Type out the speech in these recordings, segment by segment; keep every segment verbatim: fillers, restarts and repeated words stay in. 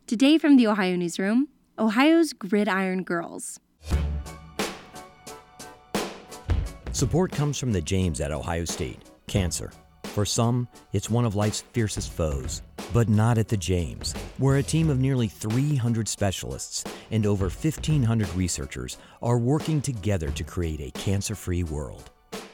Today from the Ohio Newsroom, Ohio's Gridiron Girls. Support comes from the James at Ohio State. Cancer. For some, it's one of life's fiercest foes. But not at the James, where a team of nearly three hundred specialists and over fifteen hundred researchers are working together to create a cancer-free world.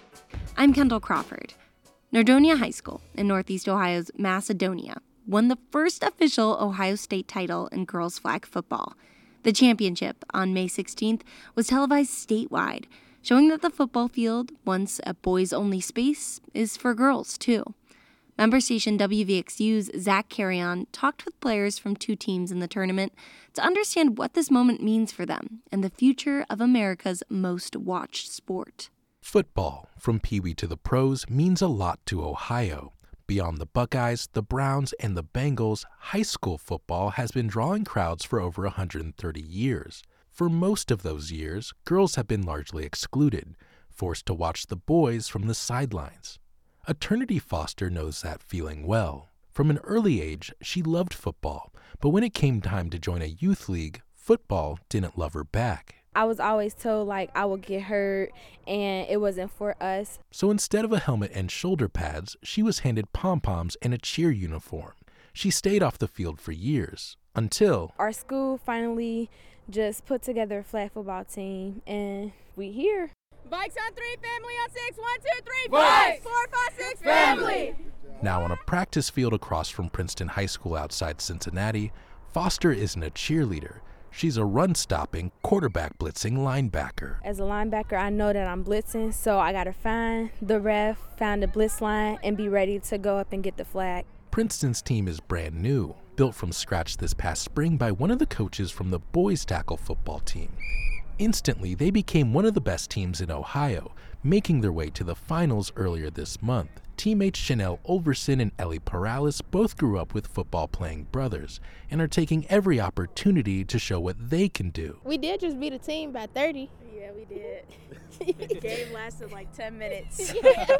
I'm Kendall Crawford. Nordonia High School in Northeast Ohio's Macedonia won the first official Ohio State title in girls flag football. The championship on May sixteenth was televised statewide, showing that the football field, once a boys-only space, is for girls, too. Member station W V X U's Zach Carrion talked with players from two teams in the tournament to understand what this moment means for them and the future of America's most watched sport. Football, from Pee Wee to the pros, means a lot to Ohio. Beyond the Buckeyes, the Browns, and the Bengals, high school football has been drawing crowds for over one hundred thirty years. For most of those years, girls have been largely excluded, forced to watch the boys from the sidelines. Eternity Foster knows that feeling well. From an early age, she loved football, but when it came time to join a youth league, football didn't love her back. I was always told, like, I would get hurt and it wasn't for us. So instead of a helmet and shoulder pads, she was handed pom-poms and a cheer uniform. She stayed off the field for years, until our school finally just put together a flag football team, and we here. Bikes on three, family on six. One, two, three, five. Four, five, six, family. Now on a practice field across from Princeton High School outside Cincinnati, Foster isn't a cheerleader. She's a run-stopping, quarterback blitzing linebacker. As a linebacker, I know that I'm blitzing, so I got to find the ref, find the blitz line, and be ready to go up and get the flag. Princeton's team is brand new, built from scratch this past spring by one of the coaches from the boys tackle football team. Instantly, they became one of the best teams in Ohio, making their way to the finals earlier this month. Teammates Chanel Ulverson and Ellie Perales both grew up with football-playing brothers and are taking every opportunity to show what they can do. We did just beat a team by thirty. Yeah, we did. The game lasted like ten minutes.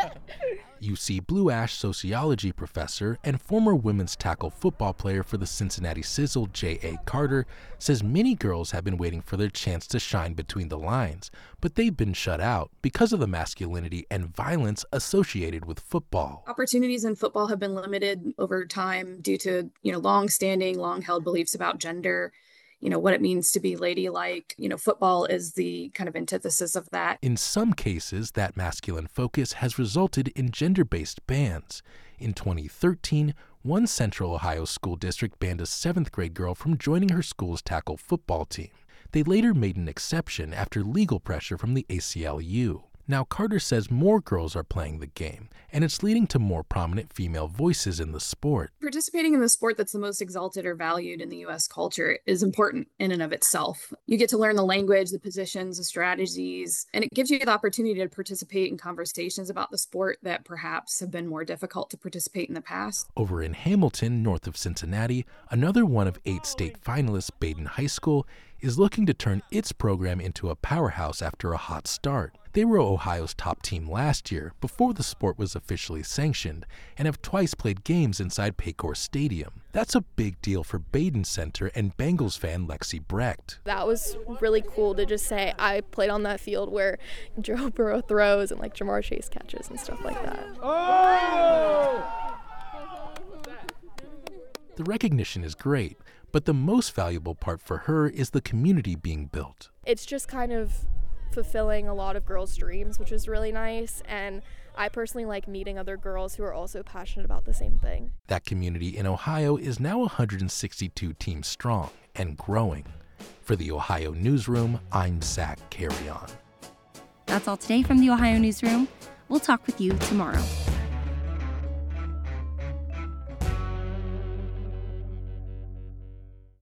U C Blue Ash sociology professor and former women's tackle football player for the Cincinnati Sizzle, J A Carter, says many girls have been waiting for their chance to shine between the lines, but they've been shut out because of the masculinity and violence associated with football. Opportunities in football have been limited over time due to, you know, long-standing, long-held beliefs about gender, you know, what it means to be ladylike. You know, football is the kind of antithesis of that. In some cases, that masculine focus has resulted in gender-based bans. In twenty thirteen, one Central Ohio school district banned a seventh grade girl from joining her school's tackle football team. They later made an exception after legal pressure from the A C L U. Now, Carter says more girls are playing the game, and it's leading to more prominent female voices in the sport. Participating in the sport that's the most exalted or valued in the U S culture is important in and of itself. You get to learn the language, the positions, the strategies, and it gives you the opportunity to participate in conversations about the sport that perhaps have been more difficult to participate in the past. Over in Hamilton, north of Cincinnati, another one of eight state finalists, Baden High School, is looking to turn its program into a powerhouse after a hot start. They were Ohio's top team last year, before the sport was officially sanctioned, and have twice played games inside Paycor Stadium. That's a big deal for Baden Center and Bengals fan Lexi Brecht. That was really cool to just say I played on that field where Joe Burrow throws and like Jamar Chase catches and stuff like that. Oh! The recognition is great, but the most valuable part for her is the community being built. It's just kind of fulfilling a lot of girls' dreams, which is really nice, and I personally like meeting other girls who are also passionate about the same thing. That community in Ohio is now one hundred sixty-two teams strong and growing. For the Ohio Newsroom, I'm Zach Carrion. That's all today from the Ohio Newsroom. We'll talk with you tomorrow.